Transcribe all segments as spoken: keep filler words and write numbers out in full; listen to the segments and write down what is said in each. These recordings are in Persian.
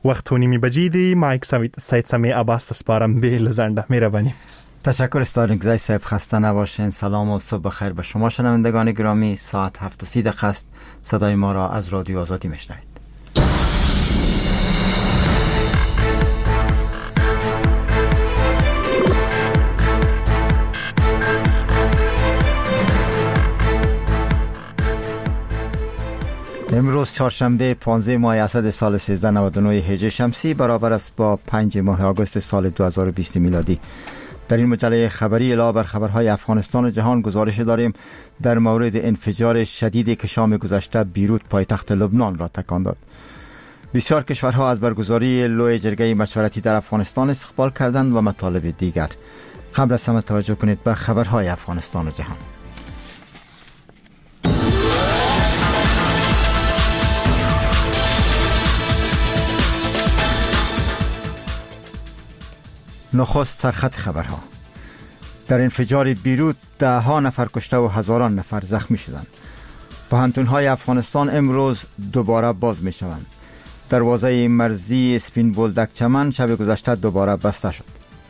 وقت و نیمی بجی دی. مایک سید سمی عباس تسپارم به لزنده. مهربانی. تشکر استاد صاحب، خسته نباشین. سلام و صبح بخیر به شما شنوندگان گرامی. ساعت هفت و سی دقیقه است. صدای ما را از رادیو آزادی میشنوید. امروز چهارشنبه پانزده ماه اسد سال سیزده نود و نه هجری شمسی برابر است با پنج ماه آگوست سال دو هزار و بیست میلادی. در این مجله خبری علاوه بر خبرهای افغانستان و جهان گزارش داریم در مورد انفجار شدیدی که شام گذشته بیروت پایتخت لبنان را تکان داد. بسیار کشورها از برگزاری لوی جرگه مشورتی در افغانستان استقبال کردند و مطالب دیگر. قبل از همه توجه کنید به خبرهای افغانستان و جهان. نخست سرخط خبرها. در انفجار بیروت ده ها نفر کشته و هزاران نفر زخمی شدند. پوهنتون‌های افغانستان امروز دوباره باز می شوند. دروازه مرزی اسپین بولدک چمن شب گذشته دوباره بسته شد.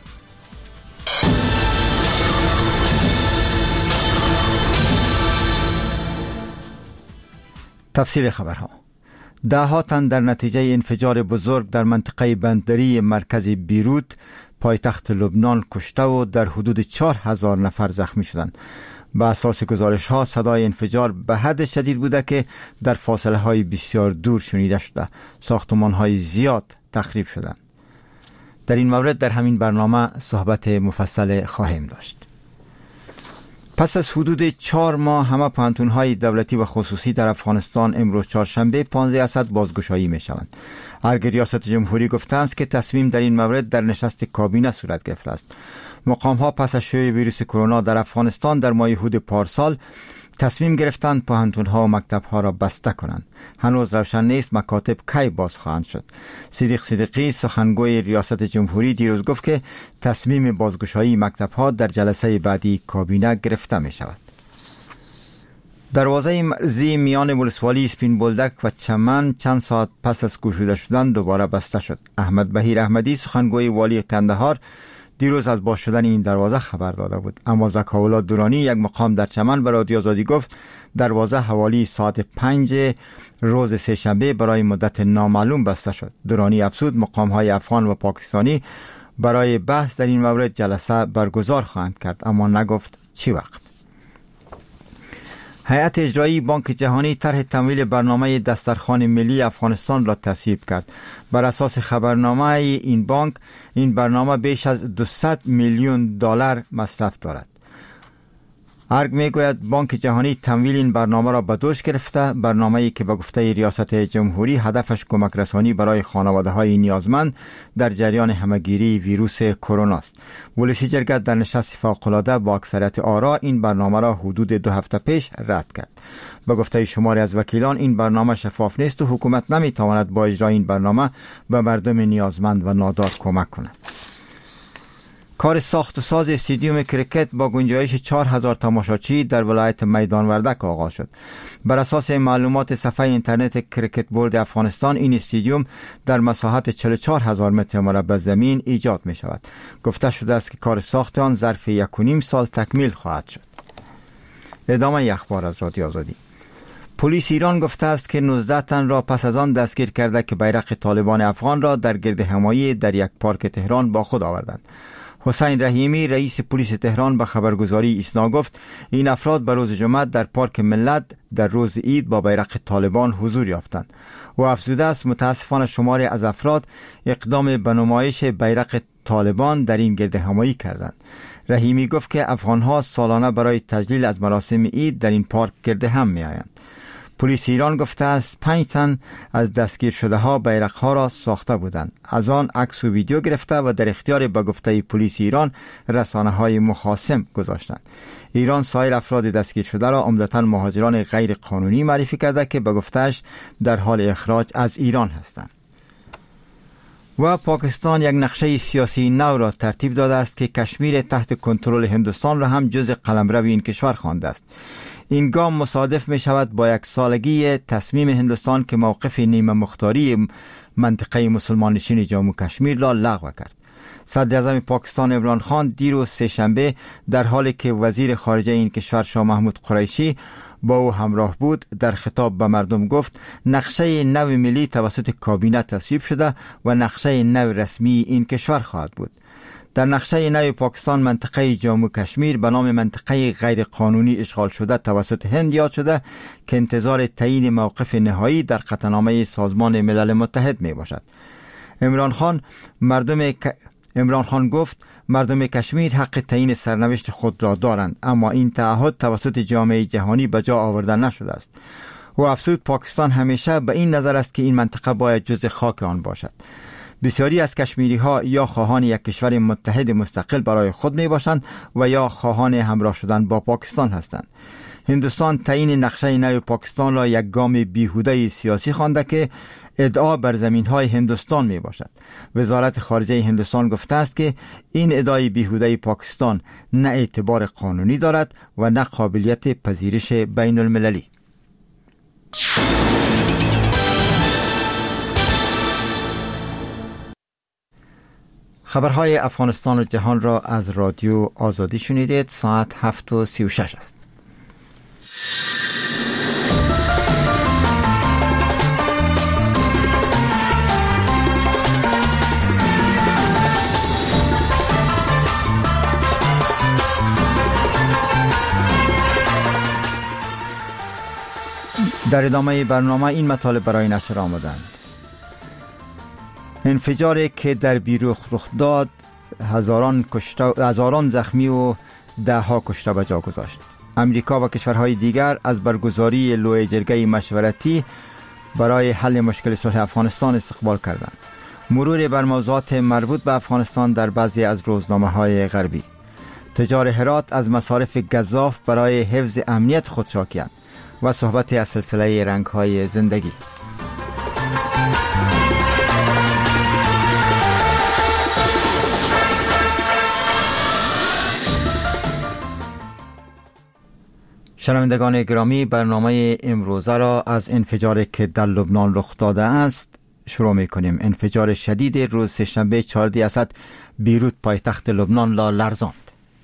تفصیل خبرها. ده ها تن در نتیجه انفجار بزرگ در منطقه بندری مرکزی بیروت پایتخت لبنان کشته و در حدود چهار هزار نفر زخمی شدند. به اساس گزارش ها صدای انفجار به حد شدید بوده که در فاصله های بسیار دور شنیده شده. ساختمان های زیاد تخریب شدند. در این مورد در همین برنامه صحبت مفصل خواهیم داشت. پس از حدود چهار ماه همه پوهنتون‌های دولتی و خصوصی در افغانستان امروز چهارشنبه پانزده اسد بازگشایی می‌شوند. ارگ ریاست جمهوری گفته است که تصمیم در این مورد در نشست کابینه صورت گرفته است. مقام‌ها پس از شیوع ویروس کرونا در افغانستان در ماه اود پارسال تصمیم گرفتند پوهنتون‌ها و مکتب‌ها را بسته کنند. هنوز روشن نیست مکاتب کی باز خواهند شد. صدیق صدیقی سخنگوی ریاست جمهوری دیروز گفت که تصمیم بازگشایی مکتب‌ها در جلسه بعدی کابینه گرفته می شود. دروازه مرزی میان ولسوالی اسپین بولدک و چمن چند ساعت پس از گشوده شدن دوباره بسته شد. احمد بهیر احمدی سخنگوی والی قندهار دیروز از باز شدن این دروازه خبر داده بود. اما زکاولا دورانی یک مقام در چمن به رادیو آزادی گفت دروازه حوالی ساعت پنج روز سه‌شنبه برای مدت نامعلوم بسته شد. دورانی افزود مقام‌های افغان و پاکستانی برای بحث در این مورد جلسه برگزار خواهند کرد، اما نگفت چی وقت. هیئت اجرایی بانک جهانی طرح تمویل برنامه دسترخوان ملی افغانستان را تصویب کرد. بر اساس خبرنامه این بانک این برنامه بیش از دویست میلیون دلار مصرف دارد. ارگ میگوید بانک جهانی تمویل این برنامه را به دوش گرفته. برنامه‌ای که به گفته ریاست جمهوری هدفش کمک رسانی برای خانواده‌های نیازمند در جریان همهگیری ویروس کرونا است. ولسی جرگه در نشست فوق‌العاده با اکثریت آرا این برنامه را حدود دو هفته پیش رد کرد. به گفته شماری از وکیلان این برنامه شفاف نیست و حکومت نمیتواند با اجرای این برنامه به مردم نیازمند و نادار کمک کند. کار ساخت و ساز استادیوم کرکت با گنجایش چهار هزار تماشاچی در ولایت میدان وردک آغاز شد. بر اساس معلومات صفحه اینترنت کرکت بورد افغانستان این استادیوم در مساحت چهل و چهار هزار متر مربع زمین ایجاد می شود. گفته شده است که کار ساخت آن ظرف یک و نیم سال تکمیل خواهد شد. ادامه اخبار از رادیو آزادی. پلیس ایران گفته است که نوزده تن را پس از آن دستگیر کرده که بیرق طالبان افغان را در گرد همایی در یک پارک تهران با خود آوردند. حسین رحیمی رئیس پلیس تهران به خبرگزاری ایسنا گفت این افراد به روز جمعه در پارک ملت در روز عید با بیرق طالبان حضور یافتند. و افزوده است متاسفانه شماری از افراد اقدام به نمایش بیرق طالبان در این گرد همایی کردند. رحیمی گفت که افغانها سالانه برای تجلیل از مراسم عید در این پارک گرد هم می آیند. پلیس ایران گفته است پنج تن از دستگیر شده ها بیرق ها را ساخته بودند. از آن عکس و ویدیو گرفته و در اختیار به گفته پلیس ایران رسانه های مخاصم گذاشتند. ایران سایر افراد دستگیر شده را عمدتاً مهاجران غیر قانونی معرفی کرده که به گفتهش در حال اخراج از ایران هستند. و پاکستان یک نقشه سیاسی نو را ترتیب داده است که کشمیر تحت کنترل هندوستان را هم جز قلمرو این کشور خوانده است. این گام مصادف می شود با یک سالگی تصمیم هندوستان که موقف نیمه مختاری منطقه مسلمان نشین جموں کشمیر را لغو کرد. صدر اعظم پاکستان عمران خان دیروز سه شنبه در حالی که وزیر خارجه این کشور شاه محمود قریشی با او همراه بود در خطاب به مردم گفت نقشه نو ملی توسط کابینه تصویب شده و نقشه نو رسمی این کشور خواهد بود. در نقشه نو پاکستان منطقه جموں کشمیر به نام منطقه غیر قانونی اشغال شده توسط هند یاد شده که انتظار تعیین موقف نهایی در قطعنامه سازمان ملل متحد می باشد. عمران خان مردم ک... عمران خان گفت مردم کشمیر حق تعیین سرنوشت خود را دارند، اما این تعهد توسط جامعه جهانی به جا آورده نشده است. و افزود پاکستان همیشه به این نظر است که این منطقه باید جزء خاک آن باشد. بسیاری از کشمیری ها یا خواهان یک کشور متحد مستقل برای خود می باشند و یا خواهان همراه شدن با پاکستان هستند. هندوستان تعیین نقشه نو پاکستان را یک گام بیهوده سیاسی خوانده که ادعا بر زمین‌های هندوستان می باشد. وزارت خارجه هندوستان گفته است که این ادعای بیهوده پاکستان نه اعتبار قانونی دارد و نه قابلیت پذیرش بین المللی. خبرهای افغانستان و جهان را از رادیو آزادی شنیدید. ساعت هفت و سی و شش است. در ادامه برنامه این مطالب برای نشر آمدند. انفجاری که در بیروت رخ داد هزاران کشته، هزاران زخمی و ده ها کشته به جا گذاشت. امریکا و کشورهای دیگر از برگزاری لوی جرگه مشورتی برای حل مشکل صلح افغانستان استقبال کردند. مرور بر موضوعات مربوط به افغانستان در بعضی از روزنامه‌های غربی. تجار هرات از مصارف گزاف برای حفظ امنیت خود شاکی‌اند و صحبت از سلسله رنگ‌های زندگی. شنوندگان گرامی، برنامه امروزه را از انفجاری که در لبنان رخ داده است شروع می کنیم. انفجار شدید روز سه‌شنبه چهاردهم اسد بیروت پایتخت لبنان را لرزاند.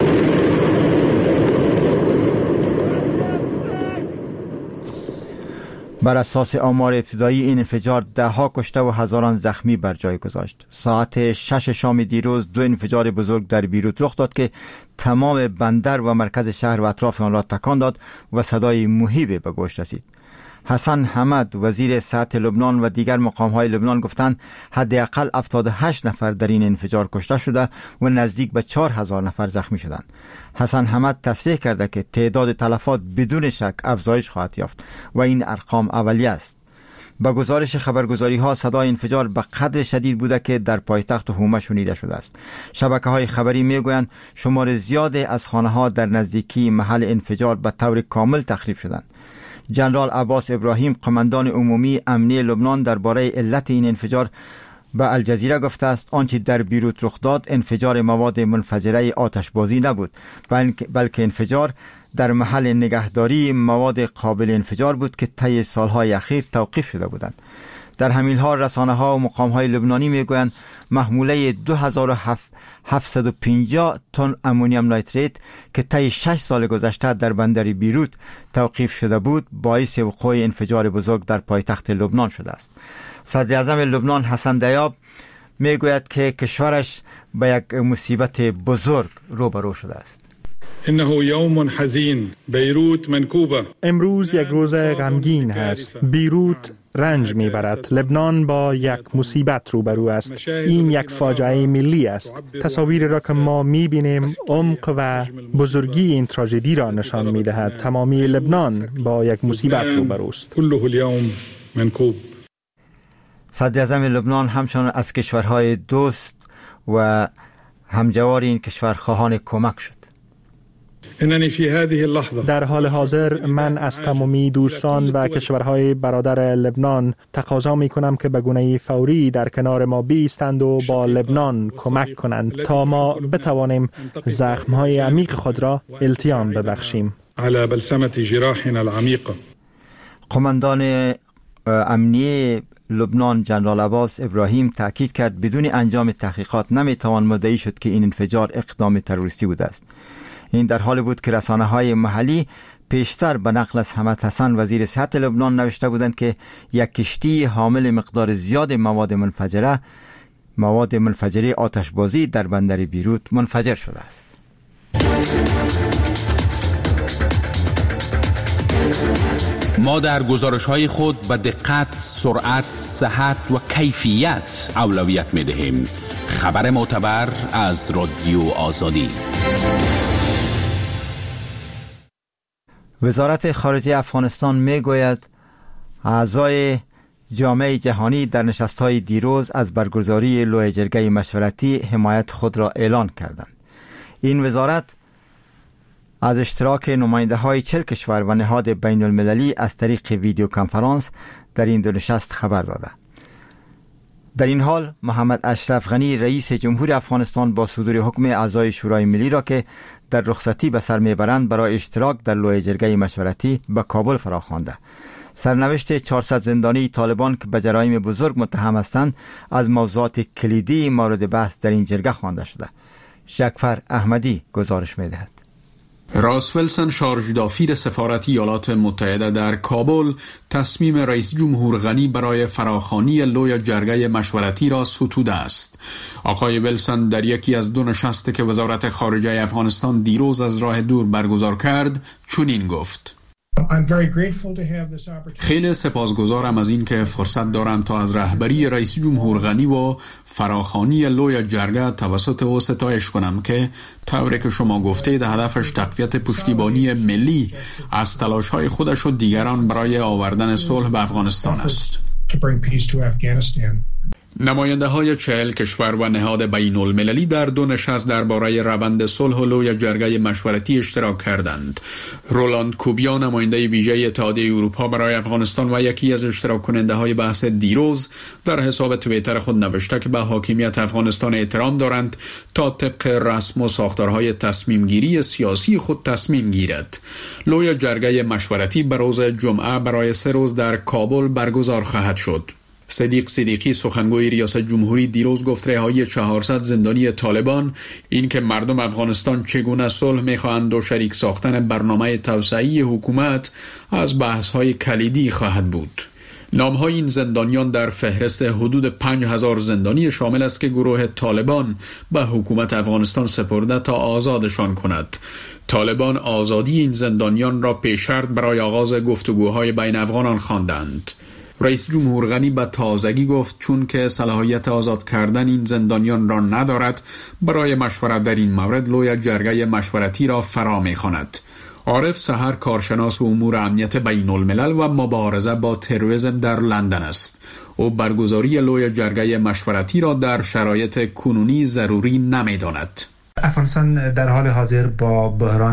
بر اساس آمار ابتدایی این انفجار ده ها کشته و هزاران زخمی بر جای گذاشت. ساعت شش شام دیروز دو انفجار بزرگ در بیروت رخ داد که تمام بندر و مرکز شهر و اطراف آن را تکان داد و صدای مهیب به گوش رسید. حسن حمد وزیر صحت لبنان و دیگر مقام‌های لبنان گفتند حداقل هفتاد و هشت نفر در این انفجار کشته شده و نزدیک به چهار هزار نفر زخمی شدند. حسن حمد تصریح کرده که تعداد تلفات بدون شک افزایش خواهد یافت و این ارقام اولیه است. با گزارش خبرگزاری ها صدای انفجار به قدر شدید بوده که در پایتخت حومه شنیده شده است. شبکه های خبری می گویند شمار زیادی از خانه ها در نزدیکی محل انفجار به طور کامل تخریب شدند. جنرال عباس ابراهیم قماندان عمومی امنی لبنان درباره علت این انفجار به الجزیره گفته است آنچه در بیروت رخ داد انفجار مواد منفجره آتشبازی نبود، بلکه انفجار در محل نگهداری مواد قابل انفجار بود که طی سالهای اخیر توقیف شده بودند. در همین حال رسانه ها و مقام های لبنانی میگویند محموله دو هزار و هفتصد و پنجاه تن امونیوم نیتریت که طی شش سال گذشته در بندر بیروت توقیف شده بود باعث وقوع انفجار بزرگ در پایتخت لبنان شده است. صدر اعظم لبنان حسن دیاب میگوید که کشورش با یک مصیبت بزرگ روبرو شده است. انه یوم حزین، بیروت منکوبه. امروز یک روز غمگین هست. بیروت رنج میبرد. لبنان با یک مصیبت روبرو است. این یک فاجعه ملی است. تصاویری را که ما میبینیم عمق و بزرگی این تراژدی را نشان میدهد. تمامی لبنان با یک مصیبت روبرو است. كله اليوم منكوب. صدر اعظم لبنان همچنان از کشورهای دوست و همجوار این کشور خواهان کمک شد. در حال حاضر من از تمامی دوستان و کشورهای برادر لبنان تقاضا می کنم که به گونه فوری در کنار ما بایستند و با لبنان کمک کنند تا ما بتوانیم زخمهای عمیق خود را التیام ببخشیم. على بلسمة جراحنا العميقة. قماندان امنیه لبنان جنرال عباس ابراهیم تاکید کرد بدون انجام تحقیقات نمیتوان مدعی شد که این انفجار اقدام تروریستی بوده است. این در حالی بود که رسانه‌های محلی پیشتر به نقل از حمد حسن وزیر صحت لبنان نوشته بودند که یک کشتی حامل مقدار زیاد مواد منفجره مواد منفجره آتشبازی در بندر بیروت منفجر شده است. ما در گزارش‌های خود به دقت، سرعت، صحت و کیفیت اولویت می‌دهیم. خبر معتبر از رادیو آزادی. وزارت خارجه افغانستان میگوید اعضای جامعه جهانی در نشست‌های دیروز از برگزاری لوی جرگه مشورتی حمایت خود را اعلان کردند. این وزارت از اشتراک نماینده های چهل کشور و نهاد بین المللی از طریق ویدیو کنفرانس در این دو نشست خبر داده. در این حال محمد اشرف غنی رئیس جمهور افغانستان با صدور حکم اعضای شورای ملی را که در رخصتی به سر میبرند برای اشتراک در لوی جرگه مشورتی به کابل فراخوانده. سرنوشت چهارصد زندانی طالبان که به جرایم بزرگ متهم هستند از موضوعات کلیدی مورد بحث در این جرگه خوانده شده. شکفر احمدی گزارش می‌دهد. راس ویلسون شارژ دافیر سفارت ایالات متحده در کابل تصمیم رئیس جمهور غنی برای فراخوانی لوی جرگه مشورتی را ستوده است. آقای ویلسون در یکی از دو نشستی که وزارت خارجه افغانستان دیروز از راه دور برگزار کرد چنین گفت: خیلی سپاسگزارم از این که فرصت دارم تا از رهبری رئیس جمهور غنی و فراخوانی لوی جرگه توسط او ستایش کنم که طوری که شما گفتید هدفش تقویت پشتیبانی ملی از تلاش‌های خودش و دیگران برای آوردن صلح به افغانستان است. نماینده های چهل کشور و نهاد بین المللی در دو نشست درباره روند صلح و لوی جرگه مشورتی اشتراک کردند. رولاند کوبیا نماینده ویژه اتحادیه اروپا برای افغانستان و یکی از اشتراک کننده های بحث دیروز در حساب توییتر خود نوشته که به حاکمیت افغانستان احترام دارند تا طبق رسم و ساختارهای تصمیم گیری سیاسی خود تصمیم گیرد. لوی جرگه مشورتی به روز جمعه برای سه روز در کابل برگزار خواهد شد. صدیق صدیقی سخنگوی ریاست جمهوری دیروز گفت رهایی چهارصد زندانی طالبان این که مردم افغانستان چگونه صلح می‌خواهند و شریک ساختن برنامه توسعه‌ای حکومت از بحث‌های کلیدی خواهد بود. نام‌های این زندانیان در فهرست حدود پنج هزار زندانی شامل است که گروه طالبان به حکومت افغانستان سپرده تا آزادشان کند. طالبان آزادی این زندانیان را پیش شرط برای آغاز گفتگوهای بین افغانان خواندند. رئیس جمهور غنی به تازگی گفت چون که صلاحیت آزاد کردن این زندانیان را ندارد برای مشورت در این مورد لوی جرگه مشورتی را فرا می‌خواند. عارف سحر کارشناس امور امنیت بین الملل و مبارزه با تروریسم در لندن است. او برگزاری لوی جرگه مشورتی را در شرایط کنونی ضروری نمی‌داند. افغانستان در حال حاضر با بحران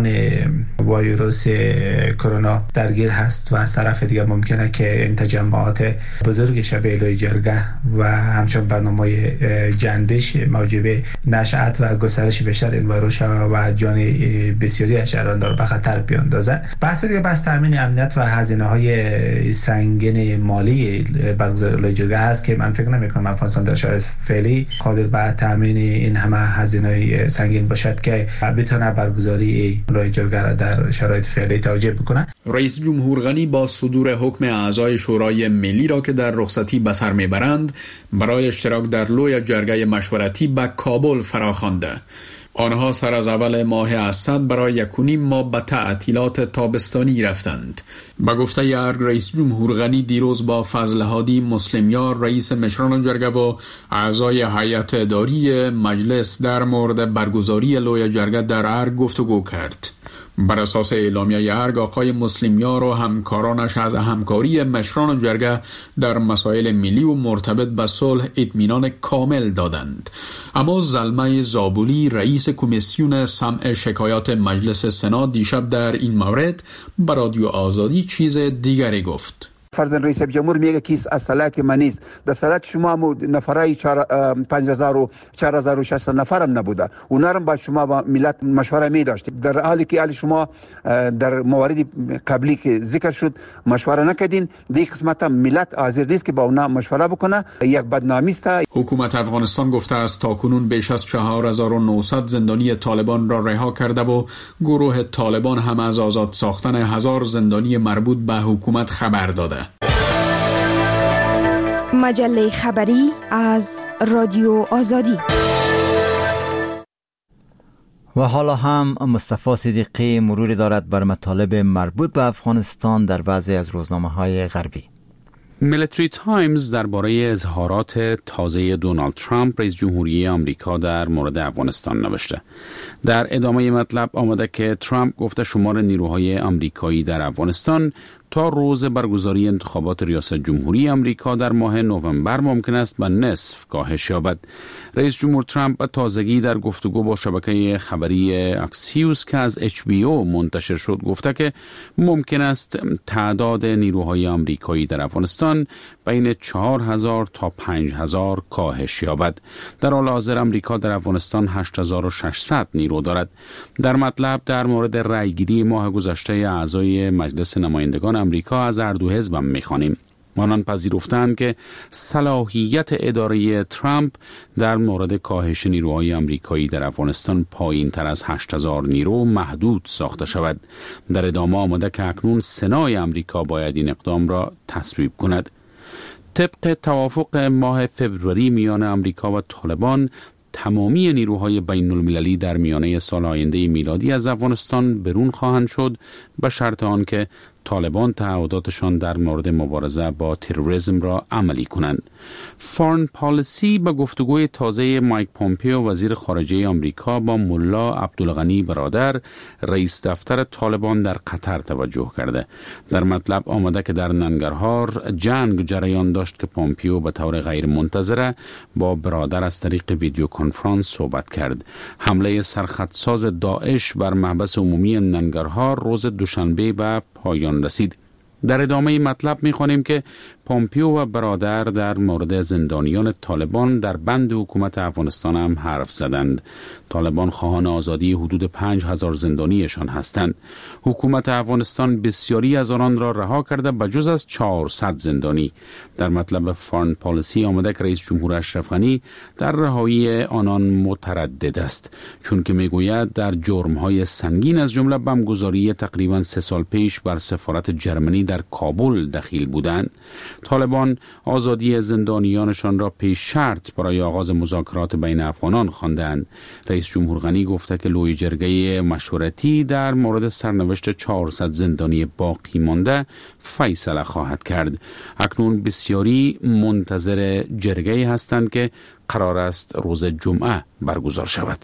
ویروس کرونا درگیر هست و از طرف دیگر ممکنه که این تجمعات بزرگ شبیه لوی جرگه و همچون برنامه جنبش موجب نشأت و گسترش بیشتر این ویروس و جان بسیاری از شهروندان را به خطر بیاندازه. بحث دیگه بحث تامین امنیت و هزینه‌های سنگین مالی برگزاری لوی جرگه هست که من فکر نمی‌کنم افغانستان در شرایط فعلی قادر به تامین این همه هزینه‌های سنگین باشد که بتونه برگزاری لوی جرگه را در شرایط فعلی توجیه بکنه. رئیس جمهور غنی با صدور حکم اعضای شورای ملی را که در رخصتی به سر میبرند برای اشتراک در لوی جرگه مشورتی به کابل فراخوانده. آنها سر از اول ماه اسد برای یک و نیم ماه به تعطیلات تابستانی رفتند. با گفته ارگ رئیس جمهور غنی دیروز با فضل هادی مسلمیار رئیس مشران جرگه و اعضای هیئت اداری مجلس در مورد برگزاری لوی جرگه در ارگ گفتگو کرد. بر اساس اعلامیه ارگ آقای مسلمیار و همکارانش از همکاری مشران جرگه در مسائل ملی و مرتبط به صلح اطمینان کامل دادند. اما زلمه زابولی رئیس کمیسیون سمع شکایات مجلس سنا دیشب در این مورد به رادیو آزادی چیز دیگری گفت. فرزند رئیس جمهور میگه که از صلاحیت من نیست. در صلاحیت شما هم نفرای پنج هزار و چهار هزار و ششصد نفر هم نبوده. اونا هم باید شما با ملت مشوره می داشتید. در حالی که حال شما در موارد قبلی که ذکر شد مشوره نکردین، دیگه قسمت هم ملت حاضر نیست که با اونا مشوره بکنه. یک بدنامی است. حکومت افغانستان گفته است تاکنون بیش از چهار هزار و نهصد زندانی طالبان را رها کرده و گروه طالبان هم از آزاد ساختن هزار زندانی مربوط به حکومت خبر داده. مجله خبری از رادیو آزادی. و حالا هم مصطفی صدیقی مروری دارد بر مطالب مربوط به افغانستان در بعضی از روزنامه‌های غربی. میلیتری تایمز درباره اظهارات تازه دونالد ترامپ رئیس جمهوری آمریکا در مورد افغانستان نوشته. در ادامه مطلب آمده که ترامپ گفته شمار نیروهای آمریکایی در افغانستان تا روز برگزاری انتخابات ریاست جمهوری آمریکا در ماه نوامبر ممکن است به نصف کاهش یابد. رئیس جمهور ترامپ به تازگی در گفتگو با شبکه خبری اکسیوس که از اچ بی او منتشر شد گفته که ممکن است تعداد نیروهای آمریکایی در افغانستان بین چهار هزار تا پنج هزار کاهش یابد. در حال حاضر آمریکا در افغانستان هشت هزار و ششصد نیرو دارد. در مطلب در مورد رأیگیری ماه گذشته اعضای مجلس نمایندگان امریکا از هر دو حزب می‌خوانیم. آنان پذیرفتند که صلاحیت اداره ترامپ در مورد کاهش نیروهای آمریکایی در افغانستان پایین تر از هشت هزار نیرو محدود ساخته شود. در ادامه آمده که اکنون سنای آمریکا باید این اقدام را تصویب کند. طبق توافق ماه فبروری میان آمریکا و طالبان، تمامی نیروهای بین المللی در میانه سال آینده میلادی از افغانستان برون خواهند شد به شرط آنکه طالبان تعهداتشان در مورد مبارزه با تروریسم را عملی کنند. فارن پالیسی به گفتگوی تازه مایک پومپیو وزیر خارجه آمریکا با ملا عبدالغنی برادر رئیس دفتر طالبان در قطر توجه کرده. در مطلب آمده که در ننگرهار جنگ جریان داشت که پومپیو به طور غیر منتظره با برادر از طریق ویدیو کنفرانس صحبت کرد. حمله سرخطساز داعش بر محبس عمومی ننگرهار روز دوشنبه به پایان رسید. در ادامه مطلب می‌خوانیم که پومپیو و برادر در مورد زندانیان طالبان در بند حکومت افغانستان هم حرف زدند. طالبان خواهان آزادی حدود پنج هزار زندانیشان هستند. حکومت افغانستان بسیاری از آنان را رها کرده به جز از چهارصد زندانی. در مطلب فارن پالیسی آمده که رئیس جمهور اشرف غنی در رهایی آنان متردد است، چون که میگوید در جرم‌های سنگین از جمله بمبگذاری تقریباً سه سال پیش بر سفارت جرمنی در کابل دخیل بودند. طالبان آزادی زندانیانشان را پیش شرط برای آغاز مذاکرات بین افغانان خواندند. رئیس جمهور غنی گفته که لوی جرگه مشورتی در مورد سرنوشت چهارصد زندانی باقی مانده فیصله خواهد کرد. اکنون بسیاری منتظر جرگه هستند که قرار است روز جمعه برگزار شود.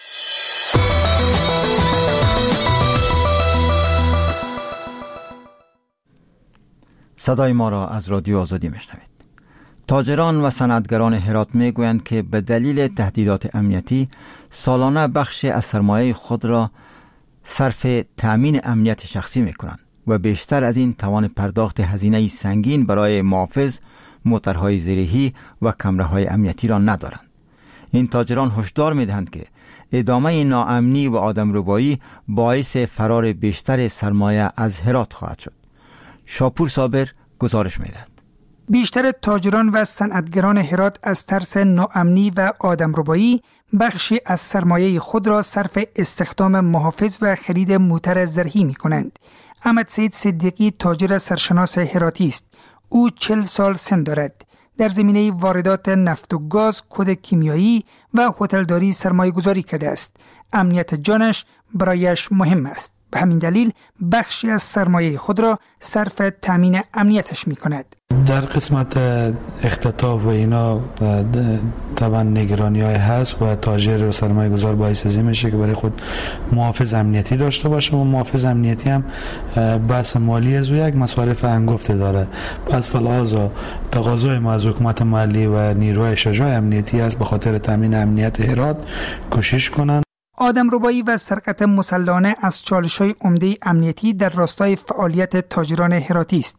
صدای ما را از رادیو آزادی میشنوید. تاجران و صنعتگران هرات میگویند که به دلیل تهدیدات امنیتی سالانه بخش از سرمایه خود را صرف تأمین امنیت شخصی میکنند و بیشتر از این توان پرداخت هزینه سنگین برای محافظ، موترهای زیرهی و کامراهای امنیتی را ندارند. این تاجران هشدار میدهند که ادامه ناامنی و آدمربایی باعث فرار بیشتر سرمایه از هرات خواهد شد. شاپور صابر گزارش می‌دهد. بیشتر تاجران و صنعتگران هرات از ترس ناامنی و آدمربایی بخشی از سرمایه خود را صرف استخدام محافظ و خرید موتر زرهی می‌کنند. احمد سید صدیقی تاجر سرشناس هراتی است. او چهل سال سن دارد. در زمینه واردات نفت و گاز، کود کیمیایی و هتلداری سرمایه گذاری کرده است. امنیت جانش برایش مهم است. به همین دلیل بخشی از سرمایه خود را صرف تامین امنیتش می کند. در قسمت اختطاف و اینا طبعا نگرانی های هست و تاجر و سرمایه گذار باعث ازی میشه که برای خود محافظ امنیتی داشته باشه و محافظ امنیتی هم بحث مالی از او یک مصارف هنگفته داره. پس فلحاظا تقاضای ما از حکومت محلی و نیروهای شجاع امنیتی است به خاطر تامین امنیت هرات کوشش کنن. آدمربایی و سرقت مسلحانه از چالش‌های عمده امنیتی در راستای فعالیت تاجران هراتی است.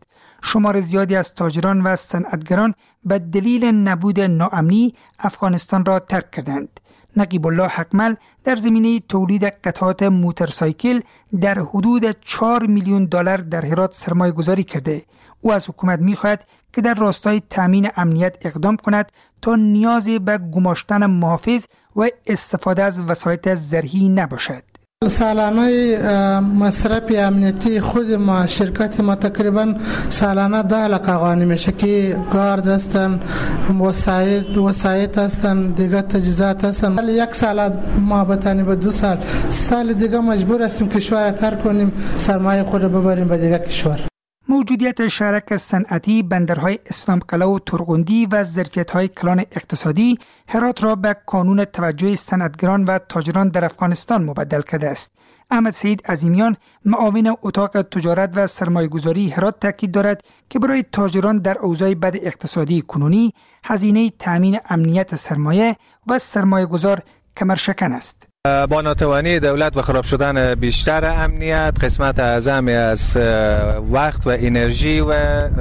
شمار زیادی از تاجران و صنعتگران به دلیل نبود ناامنی افغانستان را ترک کردند. نقیب الله حقمل در زمینه تولید قطعات موتورسایکل در حدود چهار میلیون دلار در هرات سرمایه گذاری کرده. او از حکومت می خواهد که در راستای تامین امنیت اقدام کند تا نیازی به گماشتن محافظ و استفاده از وسایط زرهی نباشد. سالانه مصرف امنیتی خود ما شرکت ما تقریبا سالانه ده لک افغانی میشه که گارد هستن، وسایط وسایط هستن، دیگه تجهیزات هستن. یک سال ما بتانی به دو سال سال دیگه مجبور هستیم کشور ترک کنیم، سرمایه خود ببریم به دیگه کشور. موجودیت شرک صنعتی، بندرهای اسلام قلعه و ترغندی و ظرفیت‌های کلان اقتصادی هرات را به کانون توجه صنعتگران و تاجران در افغانستان مبدل کرده است. احمد سعید عظیمیان، معاون اتاق تجارت و سرمایه‌گذاری هرات تاکید دارد که برای تاجران در اوضاع بد اقتصادی کنونی هزینه تامین امنیت سرمایه و سرمایه‌گذار کمرشکن است. با ناتوانی دولت و خراب شدن بیشتر امنیت، قسمت اعظمی از وقت و انرژی و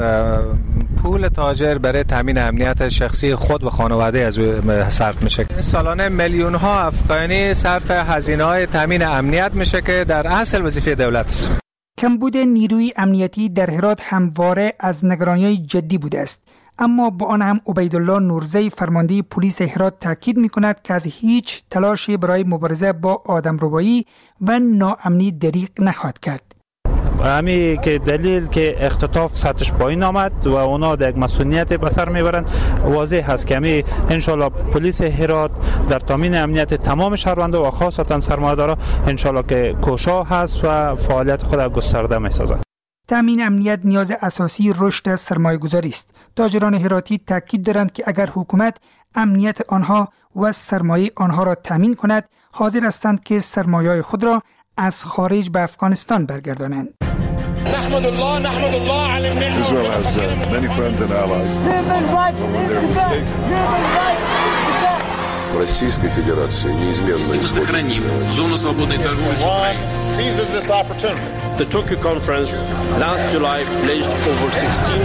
پول تاجر برای تامین امنیت شخصی خود و خانواده از صرف میشه. سالانه میلیون ها افغانی صرف هزینه های تامین امنیت میشه که در اصل وظیفه دولت است. کمبود نیروی امنیتی در هرات همواره از نگرانی جدی بوده است. اما با آن هم عبیدالله نورزی، فرمانده پلیس هرات، تاکید می‌کند که از هیچ تلاشی برای مبارزه با آدمربایی و ناامنی دریغ نخواهد کرد. همین که دلیل که اختطاف سطحش پایین آمد و اونا در یک مسئولیت به سر میبرند واضح هست که همین انشالله پلیس هرات در تامین امنیت تمام شهروندان و خاصتا سرمایه‌دارا انشالله که کوشا هست و فعالیت خود گسترده می‌سازد. تامین امنیت نیاز اساسی رشد سرمایه‌گذاری است. تاجران هراتی تاکید دارند که اگر حکومت امنیت آنها و سرمایه آنها را تامین کند، حاضر هستند که سرمایه خود را از خارج به افغانستان برگردانند. نحمد الله نحمد الله علی النعمة. Israel has uh, many friends and allies. When they're mistaken. Российской Федерации неизменно сохраним зону свободной торговли с Украиной. Seizes this opportunity. The Tokyo conference last July pledged over sixteen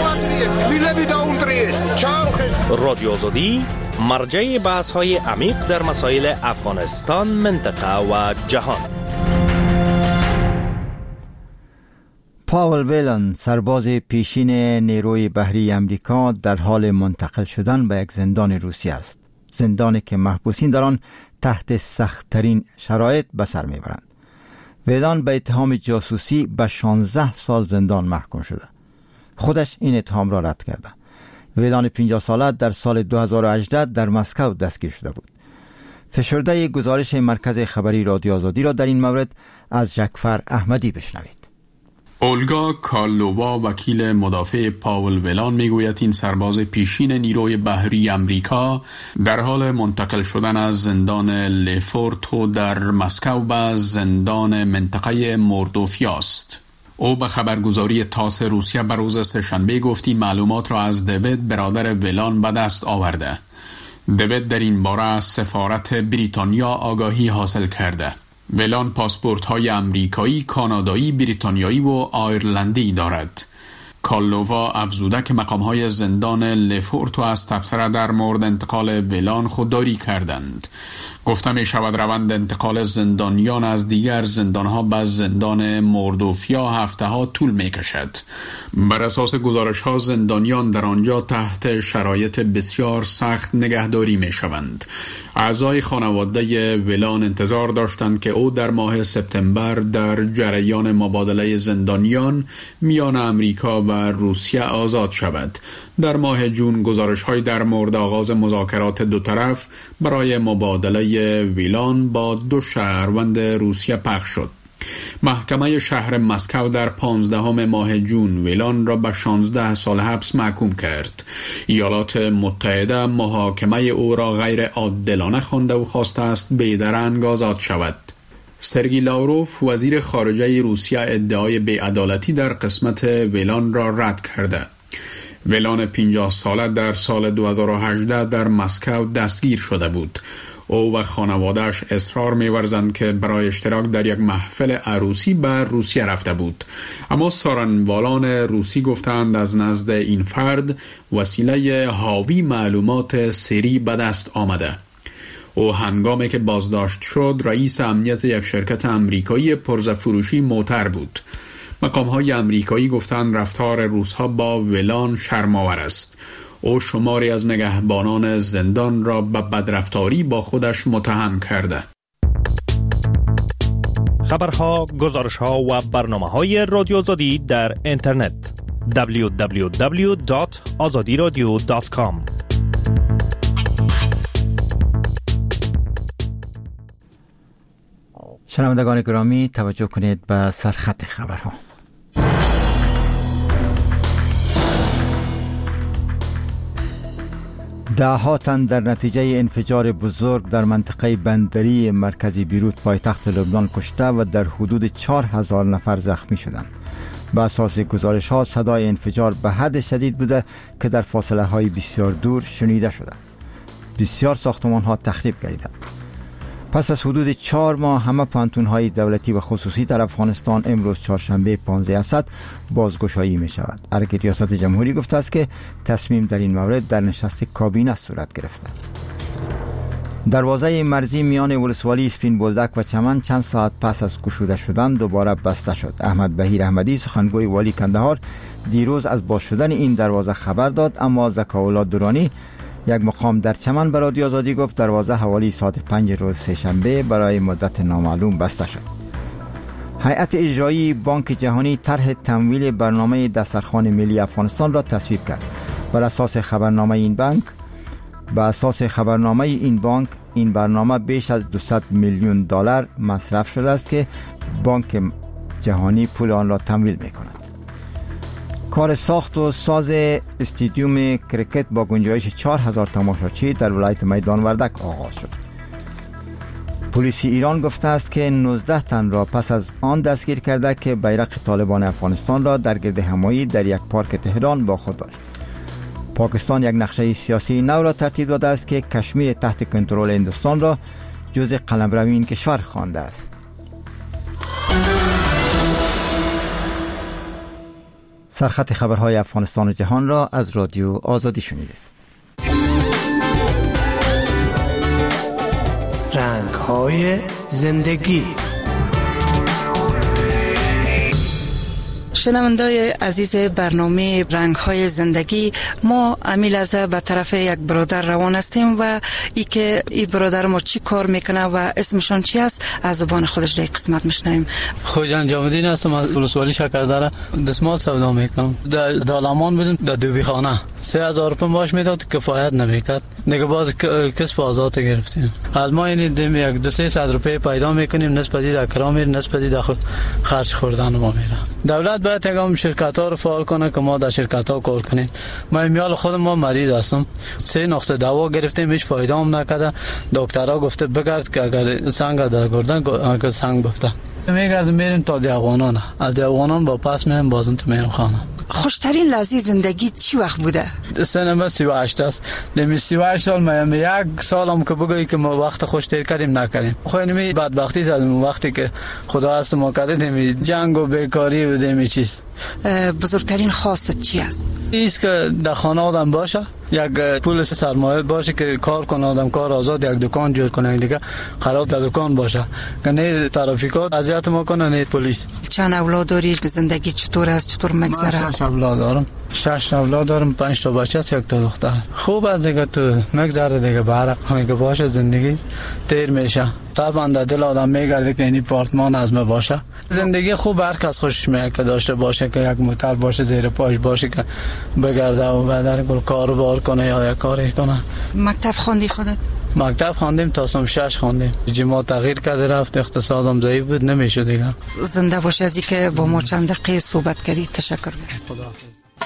رادیو آزادی مرجع بحث‌های عمیق در مسائل افغانستان، منطقه و جهان. پاول ویلان، سرباز پیشین نیروی بحری امریکا، در حال منتقل شدن به یک زندان روسی است. زندانی که محبوسین در آن تحت سخت‌ترین شرایط به سر میبرند. ویلان به اتهام جاسوسی به شانزده سال زندان محکوم شده. خودش این اتهام را رد کرده. ویلان پنجاه ساله در سال دو هزار و هجده در مسکو دستگیر شده بود. فشرده گزارش مرکز خبری رادیو آزادی را در این مورد از جعفر احمدی بشنوید. اولگا کارلووا، وکیل مدافع پاول ویلان، میگوید این سرباز پیشین نیروی بحری امریکا در حال منتقل شدن از زندان لفورتو در مسکو به زندان منطقه موردوفیا است. او به خبرگزاری تاس روسیه بر روز سه‌شنبه گفت این معلومات را از دیوید، برادر ویلان، به دست آورده. دیوید در این باره از سفارت بریتانیا آگاهی حاصل کرده. ویلان پاسپورت های امریکایی، کانادایی، بریتانیایی و آیرلندی دارد. کالووا افزوده که مقام های زندان لفورتو از تبصره در مورد انتقال ویلان خودداری کردند. گفته می شود روند انتقال زندانیان از دیگر زندانها به زندان موردوفیا هفته ها طول می کشد. بر اساس گزارش ها زندانیان در آنجا تحت شرایط بسیار سخت نگهداری می شوند. اعضای خانواده ویلان انتظار داشتند که او در ماه سپتامبر در جریان مبادله زندانیان میان امریکا و روسیه آزاد شود. در ماه جون گزارش‌های در مورد آغاز مذاکرات دو طرف برای مبادله ویلان با دو شهروند روسیه پخش شد. محکمه شهر مسکو در پانزدهم ماه جون ویلان را به شانزده سال حبس محکوم کرد. ایالات متحده محاکمه او را غیر عادلانه خوانده و خواسته است بی‌درنگ آزاد شود. سرگی لاوروف، وزیر خارجه روسیه، ادعای بی‌عدالتی در قسمت ویلان را رد کرده. ویلان پنجاه ساله در سال دو هزار و هجده در مسکو دستگیر شده بود. او و خانواده‌اش اصرار می‌ورزند که برای اشتراک در یک محفل عروسی به روسیه رفته بود. اما سارنوالان روسی گفتند از نزد این فرد وسیله حاوی معلومات سری به دست آمده. او هنگامی که بازداشت شد رئیس امنیت یک شرکت امریکایی پرزه‌فروشی موتر بود. مقام‌های امریکایی گفتند رفتار روس‌ها با ولان شرم‌آور است. او شماری از نگهبانان زندان را به بدرفتاری با خودش متهم کرده. خبرها، گزارش‌ها و برنامه‌های رادیو آزادی در اینترنت دبلیو دبلیو دبلیو دات آزادی رادیو دات کام. شنوندگان گرامی توجه کنید به سرخط خبرها. ده ها تن در نتیجه انفجار بزرگ در منطقه بندری مرکزی بیروت پایتخت لبنان کشته و در حدود چهار هزار نفر زخمی شدند. به اساس گزارش ها صدای انفجار به حد شدید بوده که در فاصله های بسیار دور شنیده شده. بسیار ساختمان ها تخریب گردیدند. پس از حدود چهار ماه همه پانتون های دولتی و خصوصی در افغانستان امروز چهارشنبه پانزده اسد بازگشایی می شود. ارگ ریاست جمهوری گفته است که تصمیم در این مورد در نشست کابینه صورت گرفته. دروازه مرزی میان ولسوالی اسپین بولدک و چمن چند ساعت پس از گشوده شدن دوباره بسته شد. احمد بهیر احمدی سخنگوی والی کندهار دیروز از باز شدن این دروازه خبر داد، اما زکاولا دورانی یک مقام در چمن به رادیو آزادی گفت دروازه حوالی ساعت پنج روز سه‌شنبه برای مدت نامعلوم بسته شد. هیئت اجرایی بانک جهانی طرح تمویل برنامه دسترخوان ملی افغانستان را تصویب کرد. بر اساس خبرنامه این بانک بر اساس خبرنامه این بانک این برنامه بیش از دویست میلیون دلار مصرف شده است که بانک جهانی پول آن را تمویل می‌کند. کار ساخت و ساز استادیوم کرکت با گنجایش چهار هزار تماشاچی در ولایت میدان وردک آغاز شد. پلیس ایران گفته است که نوزده تن را پس از آن دستگیر کرده که بیرق طالبان افغانستان را در گرد همایی در یک پارک تهران با خود داشت. پاکستان یک نقشه سیاسی نو را ترتیب داده است که کشمیر تحت کنترل هندوستان را جزء قلمرو این کشور خوانده است. سرخط خبرهای افغانستان و جهان را از رادیو آزادی شنیدید. رنگ‌های زندگی. شنوندای عزیز برنامه رنگ‌های زندگی، ما امیل از به طرف یک برادر روان هستیم و ای که این برادر ما چی کار میکنه و اسمشان چی است از زبان خودش در قسمت میشنویم. خوجان جامدین هستم، از ولسوالی شکردره دستمال سودا میکنم. در دالامان بودیم در دوبی خانه سه هزار روپیه باش میداد، کفایت نمیکرد. دیگه باز کسب آزاد گرفتیم. از ما این دیم یک دو سه صد روپیه پیدا میکنیم، نسبتی در کرام میره، نسبتی در خرج خوردن ما میره. دولت باید تگام شرکت ها رو فعال کنه که ما در شرکت ها کار کنیم. ما امیال خود ما مریض هستم، سه نقطه دوا گرفتیم، هیچ فایده هم نکرده. دکترها گفته بگرد که اگر سنگ در گردن اگر سنگ بفته میگردیم میریم تا دیوانان، از دیوانان با پس میریم بازم تو میریم خانه. خوشترین لحظه زندگی چی وقت بوده؟ سنم سی و هشت است. دمی سی و هشت سال من یک سالم که بگویی که ما وقت خوش تیر کردیم نکردیم. خو اینمی بدبختی زدیم وقتی که خدا هست ما کرده، دمی جنگ و بیکاری و دمی چیز. بزرگترین خواستت چی است؟ ایست که در خانه آدم باشه، یک پول سرمایه باشه که کار کنه، آدم کار آزاد، یک دکان جور کنه، دیگه قرار در دکان باشه که نه ترافیکات اذیت ما کنه، نه پلیس. چند اولاد داری؟ زندگی چطور است؟ چطور مگذره؟ شش اولاد دارم. شش اولاد دارم، پنج تا بچه است، یک تا دختر. خوب است دیگه، تو مگذره دیگه، برق میگه باشه، زندگی تیر میشه. طبعا در دل آدم میگرده که این آپارتمان از ما باشه. زندگی خوب هر کس خوشش میاد که داشته باشه، که یک موتر باشه زیر پاش باشه که بگرده و بعد گل کاروبار کنه یا یک کاری کنه. مکتب خواندی خودت؟ مکتب خواندیم تا سم شش خواندیم. جما تغییر کرده رفت، اقتصادم ضعیف بود، نمیشه دیگه. زنده باش از اینکه با ما چند دقیقه صحبت کردی. تشکر. خداحافظ.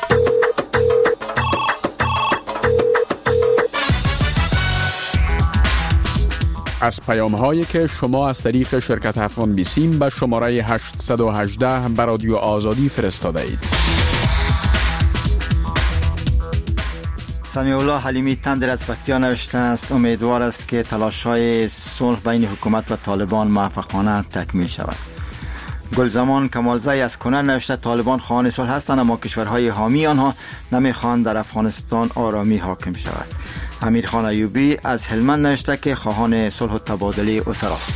از پیام هایی که شما از طریق شرکت افغان بیسیم به شماره هشت یک هشت به رادیو آزادی فرستاده اید. سمیع الله حلیمی تندر از پکتیا نوشته است امیدوار است که تلاش‌های صلح بین حکومت و طالبان موفقانه تکمیل شود. گلزمان کمالزی از کنر نوشته طالبان خواهان صلح هستند اما کشورهای حامی آنها نمیخواهند در افغانستان آرامی حاکم شود. امیرخان ایوبی از هلمند نوشته که خواهان صلح و تبادله اسراست.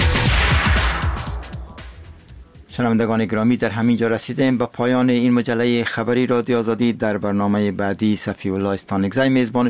شنوندگان گرامی، در همین جا رسیدیم به پایان این مجله خبری رادیو آزادی. در برنامه بعدی صفی الله استانگزی میزبان